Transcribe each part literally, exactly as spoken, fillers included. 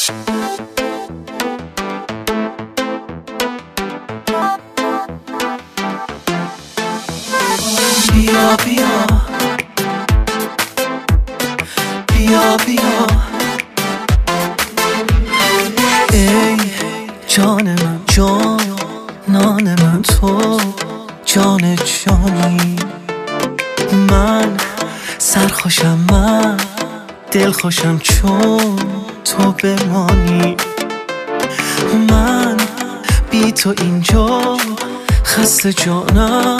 بیا بیا بیا بیا ای جان من، جانان من، تو جان جانی. من سرخوشم، من دلخوشم چون تو بمانی. من بی تو اینجا خسته جانم،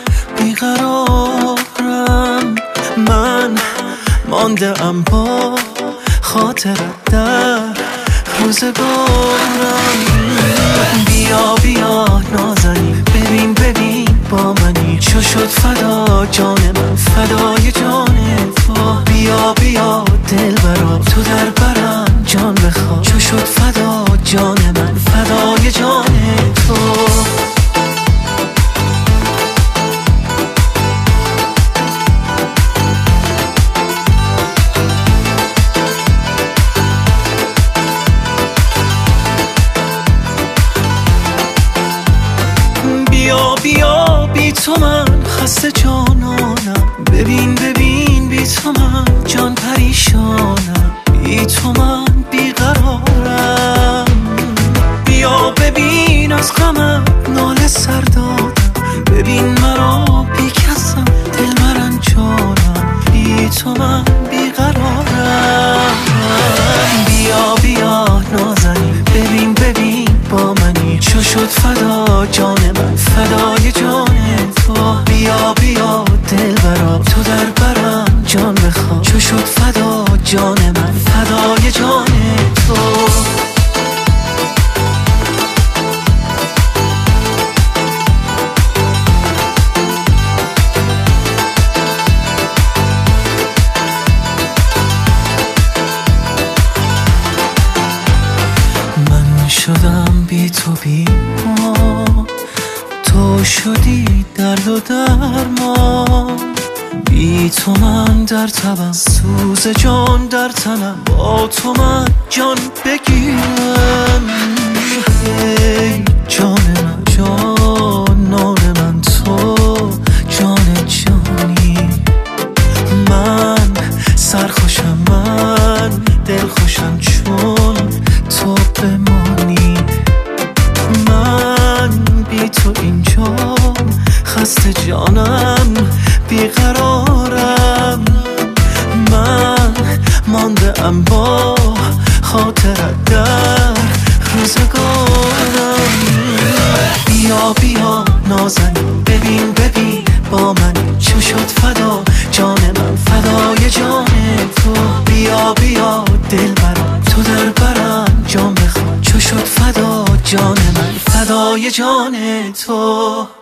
بیقرارم. من مانده ام با خاطرت در روزگارم. بیا بیا نازنین، ببین ببین با منی، چو شد فدا جان من، فدای جان تو. بیا بیا دلبرا تو در برم جان بخوا، چو شد فدا جان من، فدای جان تو. بیا بیا بی تو من خسته جانانم، ببین ببین بی تو من جان پریشانم، بی تو من بیقرارم. بیا ببین از غمم ناله سر دادم، ببین مرا بی کسم دل مرنجانم، بی تو من بیقرارم. بیا بیا نازنین، ببین ببین با منی، چو شد فدا جان من، فدای جان تو. بیا بیا دلبرا تو در برم جان بخوا، چو شد فدا جان من، فدای جان تو. من شدم بی تو بی ما، تو شدی درد و درمان. بی تو من در تبم، سوز جان در تنم، با تو من جان بگیرم. ای جان من، جانان من، تو جان جانی. من سرخوشم، من دلخوشم چون تو بمانی. من بی تو اینجا خسته جانم، بیقرارم. من مانده ام با خاطرت در روزگارم. بیا بیا نازنین، ببین ببین با من، چو شد فدا جان من، فدای جان تو. بیا بیا دلبرا تو در برم جان بخوا، چو شد فدا جان من، فدای جان تو.